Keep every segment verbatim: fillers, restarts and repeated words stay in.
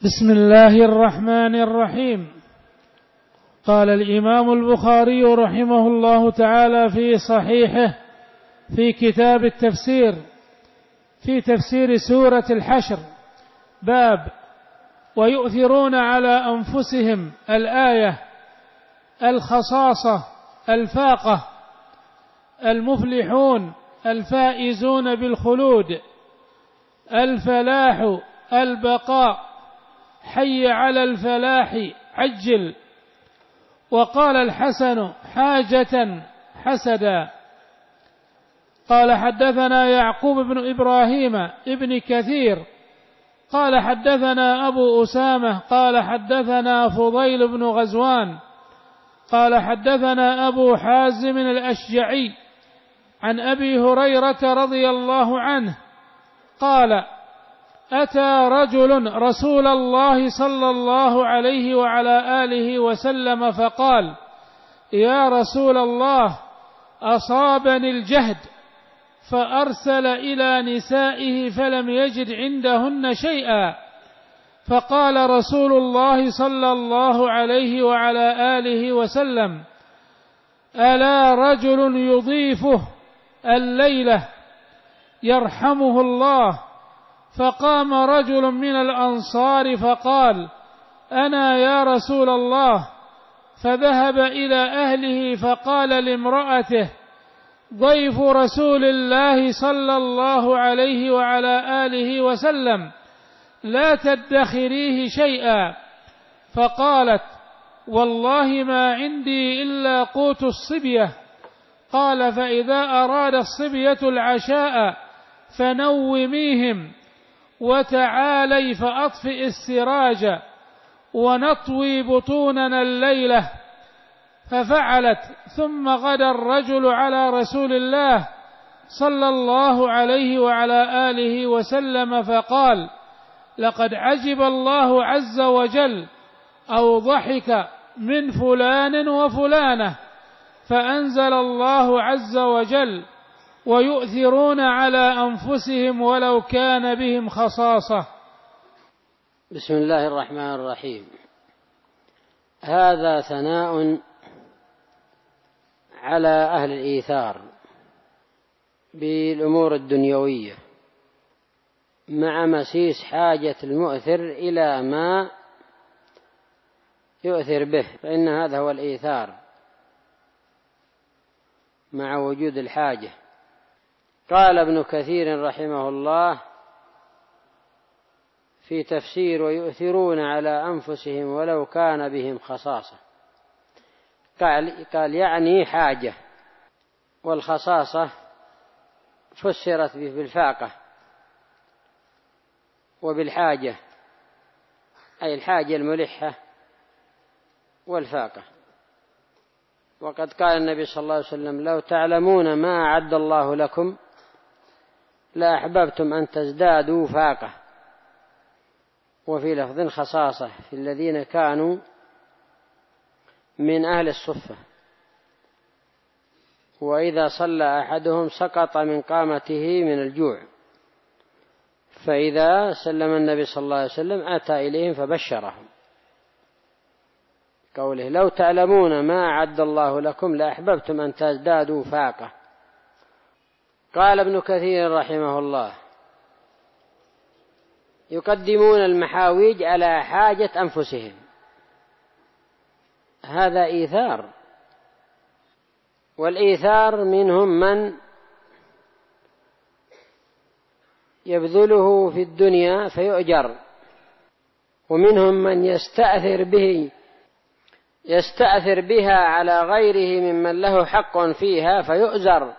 بسم الله الرحمن الرحيم. قال الإمام البخاري رحمه الله تعالى في صحيحه في كتاب التفسير في تفسير سورة الحشر: باب ويؤثرون على أنفسهم الآية: الخصاصة الفاقة، المفلحون الفائزون بالخلود، الفلاح البقاء، حي على الفلاح عجل. وقال الحسن: حاجة حسدا. قال حدثنا يعقوب بن إبراهيم ابن كثير قال حدثنا أبو أسامة قال حدثنا فضيل بن غزوان قال حدثنا أبو حازم الأشجعي عن أبي هريرة رضي الله عنه قال: أتى رجل رسول الله صلى الله عليه وعلى آله وسلم فقال: يا رسول الله، أصابني الجهد، فأرسل إلى نسائه فلم يجد عندهن شيئا، فقال رسول الله صلى الله عليه وعلى آله وسلم: ألا رجل يضيفه الليلة يرحمه الله؟ فقام رجل من الأنصار فقال: أنا يا رسول الله. فذهب إلى أهله فقال لامرأته: ضيف رسول الله صلى الله عليه وعلى آله وسلم، لا تدخريه شيئا. فقالت: والله ما عندي إلا قوت الصبية. قال: فإذا أراد الصبية العشاء فنوميهم، وتعالي فأطفئ السراج ونطوي بطوننا الليلة. ففعلت. ثم غدا الرجل على رسول الله صلى الله عليه وعلى آله وسلم فقال: لقد عجب الله عز وجل أو ضحك من فلان وفلانة. فأنزل الله عز وجل: ويؤثرون على أنفسهم ولو كان بهم خصاصة. بسم الله الرحمن الرحيم. هذا ثناء على أهل الإيثار بالأمور الدنيوية مع مسيس حاجة المؤثر إلى ما يؤثر به، فإن هذا هو الإيثار مع وجود الحاجة. قال ابن كثير رحمه الله في تفسير: ويؤثرون على أنفسهم ولو كان بهم خصاصة. قال, قال يعني حاجة، والخصاصة فسرت بالفاقة وبالحاجة، أي الحاجة الملحة والفاقة. وقد قال النبي صلى الله عليه وسلم: لو تعلمون ما أعد الله لكم لا أحببتم أن تزدادوا فاقة. وفي لفظ خصاصة في الذين كانوا من أهل الصفة، وإذا صلى أحدهم سقط من قامته من الجوع، فإذا سلم النبي صلى الله عليه وسلم أتى إليهم فبشرهم. قوله: لو تعلمون ما أعد الله لكم لأحببتم أن تزدادوا فاقة. قال ابن كثير رحمه الله: يقدمون المحاويج على حاجة أنفسهم. هذا إيثار، والإيثار منهم من يبذله في الدنيا فيؤجر، ومنهم من يستأثر به يستأثر بها على غيره ممن له حق فيها فيؤزر.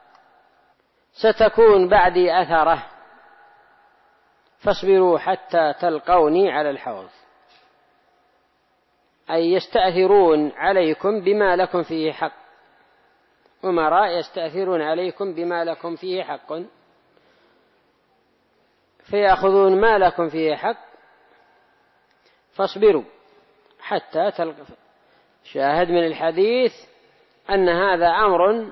ستكون بعدي أثرة، فاصبروا حتى تلقوني على الحوض. أي يستأثرون عليكم بما لكم فيه حق، أمراء يستأثرون عليكم بما لكم فيه حق، فيأخذون ما لكم فيه حق، فاصبروا حتى تلقوا. شاهد من الحديث أن هذا أمر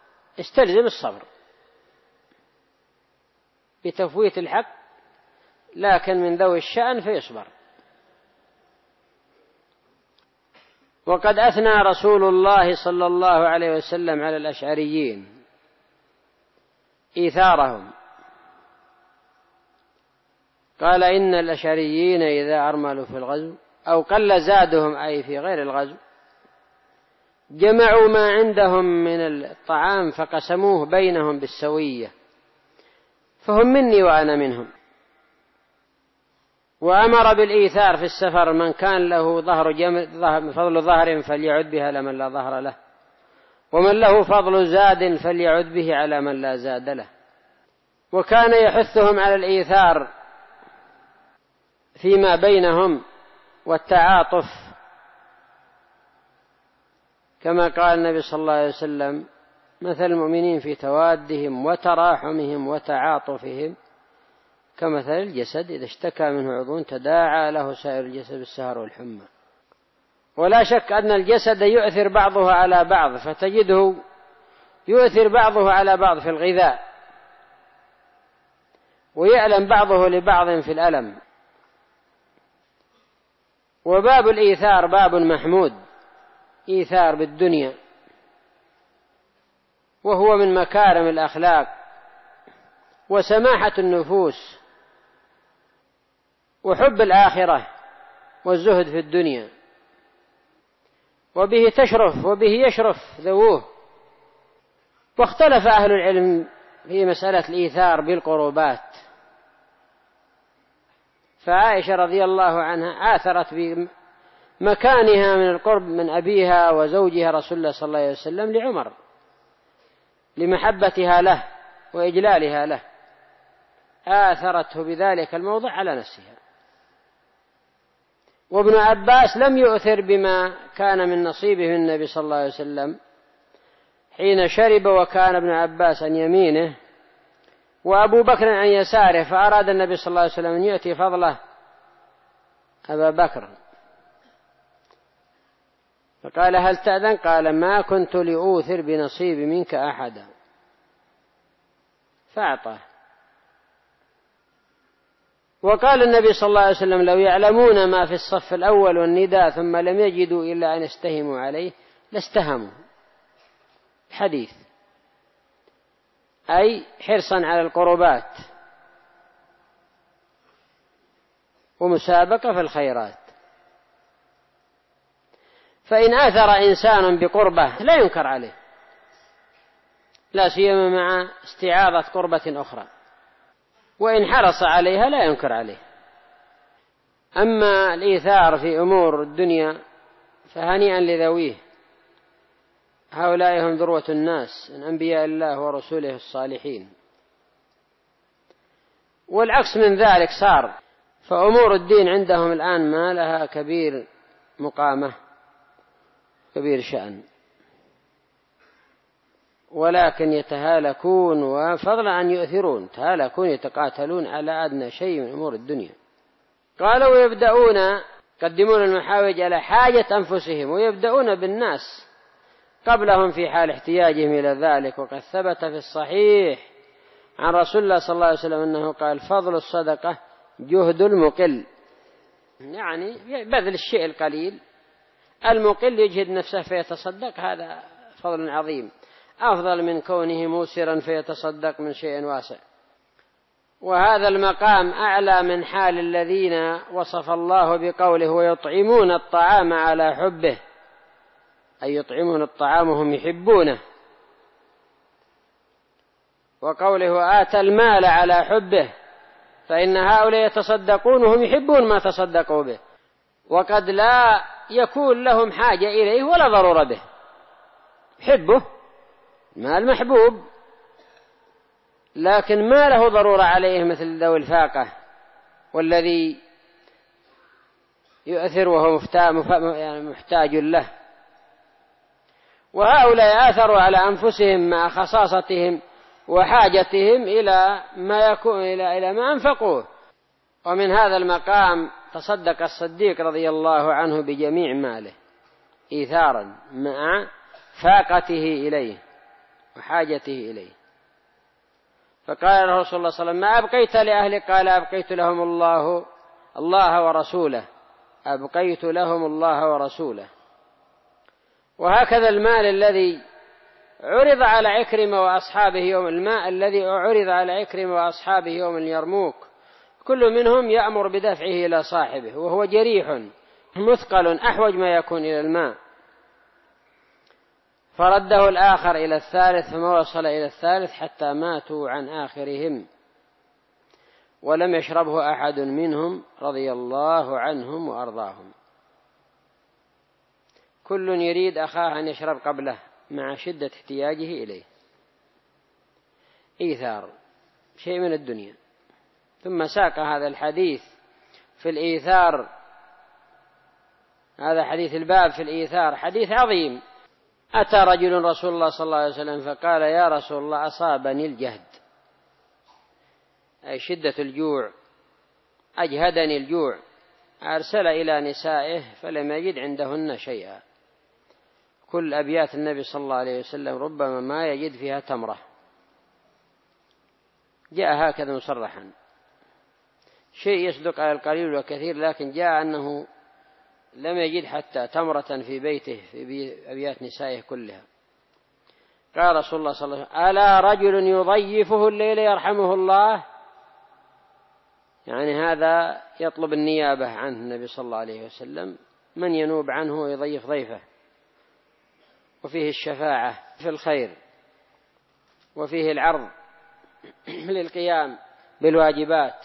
استلزم الصبر بتفويت الحق لكن من ذوي الشأن فيصبر. وقد أثنى رسول الله صلى الله عليه وسلم على الأشعريين إيثارهم، قال إن الأشعريين إذا أرملوا في الغزو أو قل زادهم أي في غير الغزو جمعوا ما عندهم من الطعام فقسموه بينهم بالسوية، فهم مني وأنا منهم. وأمر بالإيثار في السفر، من كان له ظهر جمل فضل ظهر فليعد به على من لا ظهر له، ومن له فضل زاد فليعد به على من لا زاد له. وكان يحثهم على الإيثار فيما بينهم والتعاطف، كما قال النبي صلى الله عليه وسلم: مثل المؤمنين في توادهم وتراحمهم وتعاطفهم كمثل الجسد إذا اشتكى منه عضو تداعى له سائر الجسد بالسهر والحمى. ولا شك أن الجسد يؤثر بعضه على بعض، فتجده يؤثر بعضه على بعض في الغذاء، ويألم بعضه لبعض في الألم. وباب الإيثار باب محمود، إيثار بالدنيا، وهو من مكارم الأخلاق وسماحة النفوس وحب الآخرة والزهد في الدنيا، وبه تشرف وبه يشرف ذووه. واختلف أهل العلم في مسألة الإيثار بالقربات، فعائشة رضي الله عنها آثرت بمكانها من القرب من أبيها وزوجها رسول الله صلى الله عليه وسلم لعمر لمحبتها له وإجلالها له، آثرته بذلك الموضع على نفسها. وابن عباس لم يؤثر بما كان من نصيبه من النبي صلى الله عليه وسلم حين شرب، وكان ابن عباس عن يمينه وأبو بكر عن يساره، فأراد النبي صلى الله عليه وسلم أن يؤتي فضله أبا بكر، فقال: هل تأذن؟ قال: ما كنت لأوثر بنصيبي منك أحدا، فأعطاه. وقال النبي صلى الله عليه وسلم: لو يعلمون ما في الصف الأول والنداء ثم لم يجدوا إلا أن يستهموا عليه لاستهموا. حديث، أي حرصا على القربات ومسابقة في الخيرات. فإن آثر إنسان بقربة لا ينكر عليه، لا سيما مع استعاضة قربة أخرى، وإن حرص عليها لا ينكر عليه. أما الإيثار في أمور الدنيا فهنيئا لذويه، هؤلاء هم ذروة الناس من أنبياء الله ورسوله الصالحين. والعكس من ذلك صار، فأمور الدين عندهم الآن ما لها كبير مقامة كبير شأن، ولكن يتهالكون وفضلا أن يؤثرون، تهالكون يتقاتلون على أدنى شيء من أمور الدنيا. قالوا: ويبدأون يقدمون المحاوج على حاجة أنفسهم، ويبدأون بالناس قبلهم في حال احتياجهم إلى ذلك. وقد ثبت في الصحيح عن رسول الله صلى الله عليه وسلم أنه قال: فضل الصدقة جهد المقل، يعني بذل الشيء القليل، المقل يجهد نفسه فيتصدق، هذا فضل عظيم أفضل من كونه موسرا فيتصدق من شيء واسع. وهذا المقام أعلى من حال الذين وصف الله بقوله: ويطعمون الطعام على حبه، أي يطعمون الطعام وهم يحبونه. وقوله: آتى المال على حبه، فإن هؤلاء يتصدقون وهم يحبون ما تصدقوا به، وقد لا يكون لهم حاجة إليه ولا ضرورة به، حبه مال محبوب، لكن ما له ضرورة عليه مثل ذوي الفاقة والذي يؤثر وهو محتاج له. وهؤلاء آثروا على أنفسهم مع خصاصتهم وحاجتهم إلى ما يكون إلى إلى ما أنفقوه. ومن هذا المقام تصدق الصديق رضي الله عنه بجميع ماله إيثارا مع فاقته إليه وحاجته إليه. فقال له رسول الله صلى الله عليه وسلم: ما أبقيت لأهلك؟ قال: أبقيت لهم الله الله ورسوله أبقيت لهم الله ورسوله. وهكذا المال الذي عرض على عكرمة وأصحابه يوم الماء الذي عرض على عكرمة وأصحابه يوم اليرموك، كل منهم يأمر بدفعه إلى صاحبه وهو جريح مثقل أحوج ما يكون إلى الماء، فرده الآخر إلى الثالث فما وصل إلى الثالث حتى ماتوا عن آخرهم، ولم يشربه أحد منهم رضي الله عنهم وأرضاهم. كل يريد أخاه أن يشرب قبله مع شدة احتياجه إليه. إيثار شيء من الدنيا. ثم ساق هذا الحديث في الإيثار، هذا حديث الباب في الإيثار حديث عظيم. أتى رجل رسول الله صلى الله عليه وسلم فقال: يا رسول الله أصابني الجهد، أي شدة الجوع، أجهدني الجوع، أرسل إلى نسائه فلم يجد عندهن شيئا. كل أبيات النبي صلى الله عليه وسلم ربما ما يجد فيها تمرة، جاء هكذا مصرحا، شيء يصدق على القليل والكثير، لكن جاء أنه لم يجد حتى تمرة في بيته في أبيات نسائه كلها. قال رسول الله صلى الله عليه وسلم: ألا رجل يضيفه الليل يرحمه الله؟ يعني هذا يطلب النيابة عنه النبي صلى الله عليه وسلم، من ينوب عنه ويضيف ضيفه، وفيه الشفاعة في الخير، وفيه العرض للقيام بالواجبات،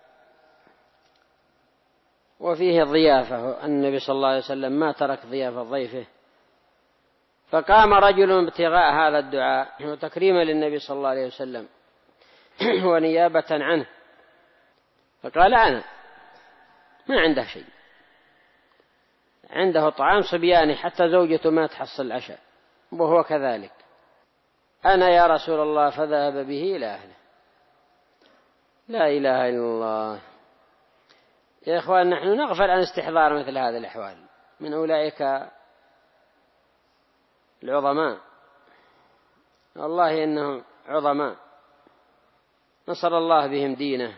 وفيه الضيافة. النبي صلى الله عليه وسلم ما ترك ضيافة ضيفه. فقام رجل ابتغاء هذا الدعاء وتكريما للنبي صلى الله عليه وسلم ونيابة عنه، فقال: أنا ما عنده شيء، عنده طعام صبياني حتى زوجته ما تحصل العشاء وهو كذلك، أنا يا رسول الله. فذهب به إلى أهله. لا إله إلا الله. يا إخوان، نحن نغفل عن استحضار مثل هذه الأحوال من أولئك العظماء، والله إنهم عظماء، نصر الله بهم دينه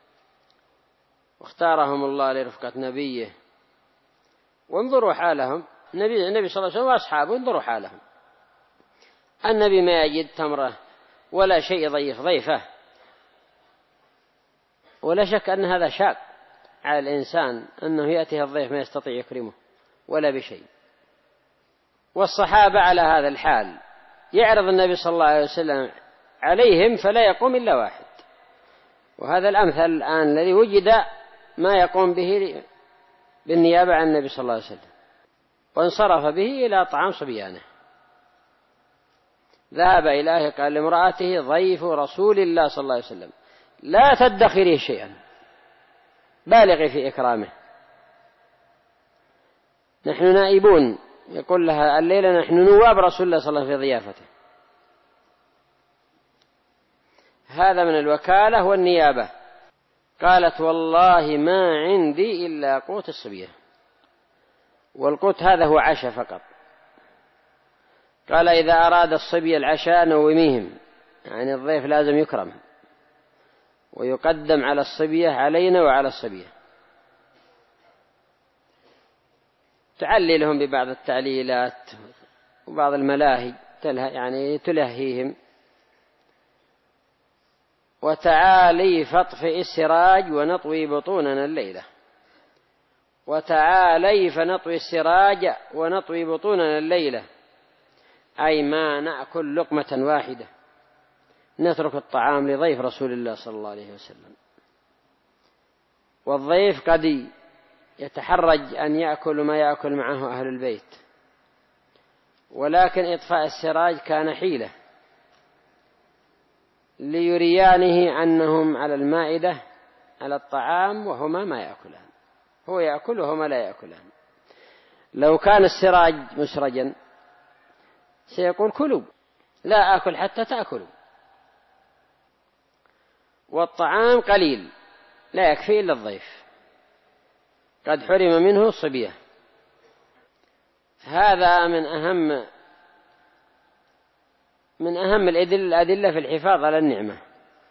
واختارهم الله لرفقة نبيه. وانظروا حالهم، النبي النبي صلى الله عليه وسلم وأصحابه، انظروا حالهم. النبي ما يجد تمرة ولا شيء يضيف ضيفه، ولا شك أن هذا شاق على الإنسان أنه يأتيه الضيف ما يستطيع يكرمه ولا بشيء. والصحابة على هذا الحال، يعرض النبي صلى الله عليه وسلم عليهم فلا يقوم إلا واحد، وهذا الأمثل الآن الذي وجد ما يقوم به بالنيابة عن النبي صلى الله عليه وسلم، وانصرف به إلى طعام صبيانه. ذهب إليه قال لامرأته: ضيف رسول الله صلى الله عليه وسلم، لا تدخري شيئا، بالغي في إكرامه، نحن نائبون. يقول لها الليلة: نحن نواب رسول الله صلى الله عليه وسلم في ضيافته. هذا من الوكالة والنيابة. قالت: والله ما عندي إلا قوت الصبية، والقوت هذا هو عشاء فقط. قال: إذا أراد الصبي العشاء نوميهم، يعني الضيف لازم يكرم ويقدم على الصبية، علينا وعلى الصبية. تعللهم ببعض التعليلات وبعض الملاهي، يعني تلهيهم. وتعالي فاطفئ السراج ونطوي بطوننا الليلة، وتعالي فنطوي السراج ونطوي بطوننا الليلة، أي ما نأكل لقمة واحدة، نترك الطعام لضيف رسول الله صلى الله عليه وسلم. والضيف قد يتحرج أن يأكل ما يأكل معه أهل البيت، ولكن إطفاء السراج كان حيلة ليريانه أنهم على المائدة على الطعام وهما ما يأكلان، هو يأكل وهما لا يأكلان. لو كان السراج مسرجا سيقول: كلوا، لا آكل حتى تأكلوا. والطعام قليل لا يكفي إلا الضيف، قد حرم منه الصبية. هذا من أهم من أهم الأدلة في الحفاظ على النعمة.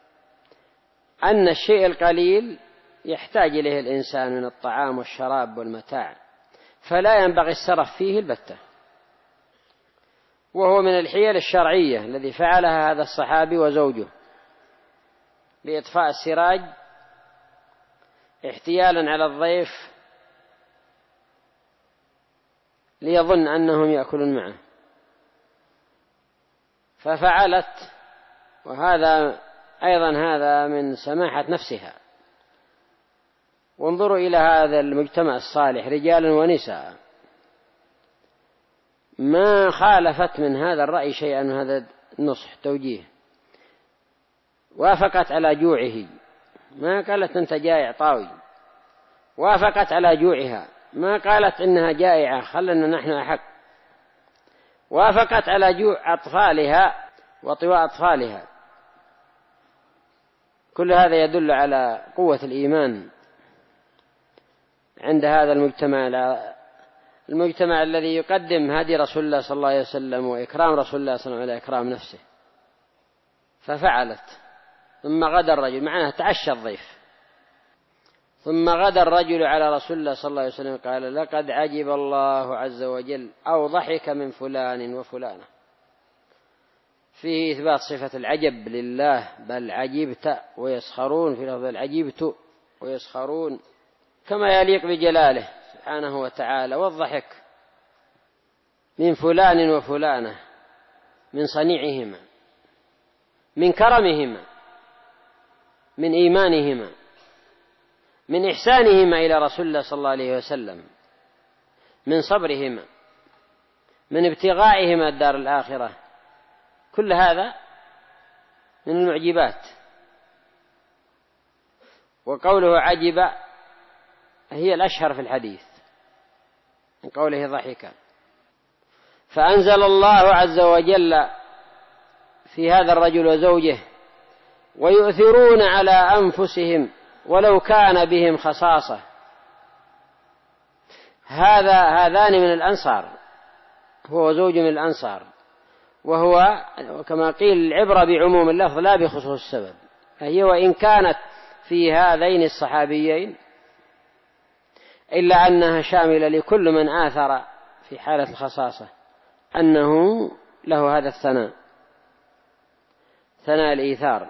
أن الشيء القليل يحتاج إليه الإنسان من الطعام والشراب والمتاع، فلا ينبغي السرف فيه البتة، وهو من الحيل الشرعية الذي فعلها هذا الصحابي وزوجه بإطفاء السراج احتيالا على الضيف ليظن أنهم يأكلون معه، ففعلت. وهذا أيضا هذا من سماحة نفسها. وانظروا إلى هذا المجتمع الصالح رجالا ونساء، ما خالفت من هذا الرأي شيئا، من هذا النصح توجيه، وافقت على جوعه، ما قالت أنت جائع طاوي، وافقت على جوعها، ما قالت إنها جائعة خلنا نحن أحق، وافقت على جوع أطفالها وطواء أطفالها. كل هذا يدل على قوة الإيمان عند هذا المجتمع، المجتمع الذي يقدم هدي رسول الله صلى الله عليه وسلم وإكرام رسول الله صلى الله عليه وسلم على إكرام نفسه. ففعلت. ثم غدا الرجل، معناه تعشى الضيف، ثم غدا الرجل على رسول الله صلى الله عليه وسلم قال لقد عجب الله عز وجل أو ضحك من فلان وفلانة، فيه إثبات صفة العجب لله، بل عجبت ويسخرون، في لفظ العجبت ويسخرون، كما يليق بجلاله سبحانه وتعالى. والضحك من فلان وفلانة، من صنيعهما، من كرمهما، من إيمانهما، من إحسانهما إلى رسول الله صلى الله عليه وسلم، من صبرهما، من ابتغائهما الدار الآخرة. كل هذا من المعجبات. وقوله عجب هي الأشهر في الحديث من قوله ضحك. فأنزل الله عز وجل في هذا الرجل وزوجه ويؤثرون على أنفسهم ولو كان بهم خصاصة. هذا هذان من الأنصار، هو زوج من الأنصار، وهو كما قيل العبرة بعموم اللفظ لا بخصوص السبب، فهي وإن كانت في هذين الصحابيين إلا أنها شاملة لكل من آثر في حالة الخصاصة، أنه له هذا الثناء، ثناء الإيثار.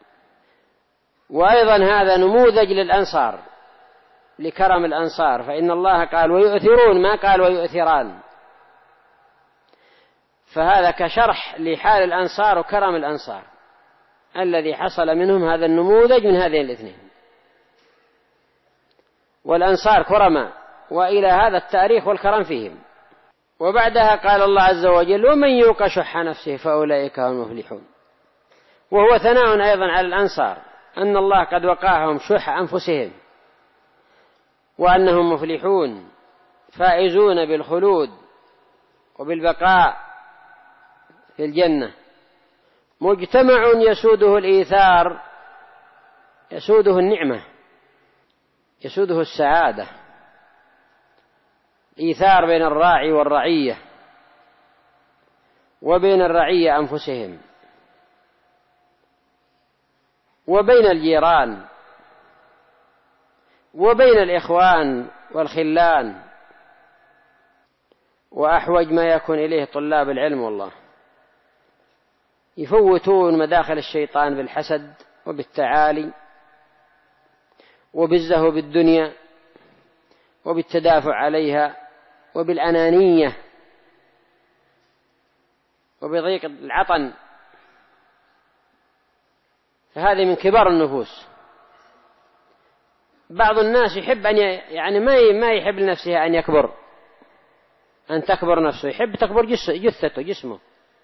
وأيضا هذا نموذج للأنصار، لكرم الأنصار، فإن الله قال ويؤثرون، ما قال ويؤثران، فهذا كشرح لحال الأنصار وكرم الأنصار الذي حصل منهم هذا النموذج من هذين الاثنين. والأنصار كرماء، وإلى هذا التاريخ والكرم فيهم. وبعدها قال الله عز وجل ومن يوق شح نفسه فأولئك هم المفلحون. وهو ثناء أيضا على الأنصار أن الله قد وقاهم شح أنفسهم، وأنهم مفلحون فائزون بالخلود وبالبقاء في الجنة. مجتمع يسوده الإيثار، يسوده النعمة، يسوده السعادة، إيثار بين الراعي والرعية، وبين الرعية أنفسهم، وبين الجيران، وبين الإخوان والخلان، وأحوج ما يكون إليه طلاب العلم. والله يفوتون مداخل الشيطان بالحسد وبالتعالي وبالزهو بالدنيا وبالتدافع عليها وبالأنانية وبضيق العطن. فهذه من كبار النفوس. بعض الناس يحب أن يعني ما ما يحب لنفسه أن يكبر، أن تكبر نفسه، يحب تكبر جثته جسمه،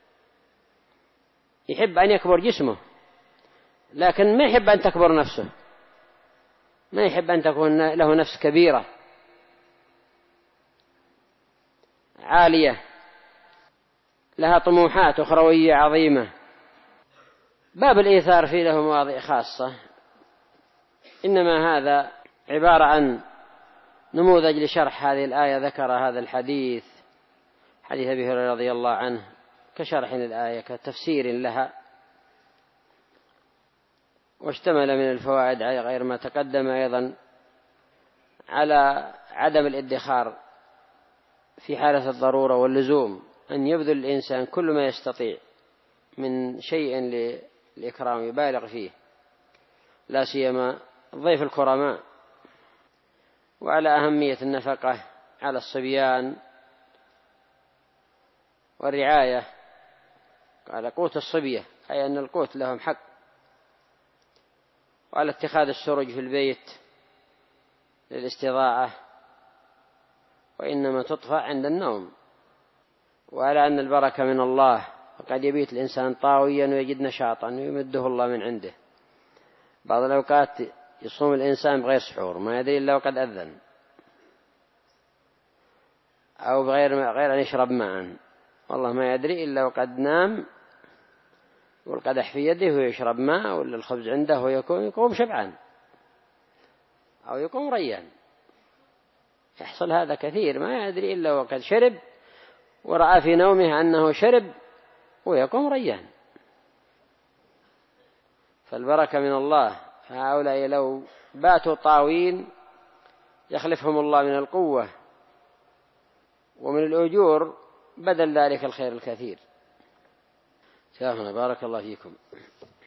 يحب أن يكبر جسمه، لكن ما يحب أن تكبر نفسه، ما يحب أن تكون له نفس كبيرة عالية لها طموحات أخروية عظيمة. باب الإيثار فيه له مواضع خاصة، إنما هذا عبارة عن نموذج لشرح هذه الآية. ذكر هذا الحديث، حديث أبي هريرة رضي الله عنه، كشرح للآية كتفسير لها. واشتمل من الفوائد غير ما تقدم أيضا على عدم الادخار في حالة الضرورة واللزوم، أن يبذل الإنسان كل ما يستطيع من شيء للإكرام يبالغ فيه، لا سيما ضيف الكرماء، وعلى أهمية النفقة على الصبيان والرعاية على قوت الصبية، أي أن القوت لهم حق، وعلى اتخاذ السرج في البيت للاستضاءة وإنما تطفأ عند النوم، وعلى أن البركة من الله، وقد يبيت الإنسان طاويا ويجد نشاطا ويمده الله من عنده. بعض الأوقات يصوم الإنسان بغير سحور، ما يدري إلا وقد أذن، أو بغير غير أن يشرب ماء، والله ما يدري إلا وقد نام والقدح في يده ويشرب ماء، ولا الخبز عنده ويكون يقوم شبعان أو يقوم ريان. يحصل هذا كثير، ما يدري إلا وقد شرب ورأى في نومه أنه شرب ويقوم ريان. فالبركة من الله، فهؤلاء لو باتوا طاوين يخلفهم الله من القوة ومن الأجور بدل ذلك الخير الكثير. شاهدنا بارك الله فيكم.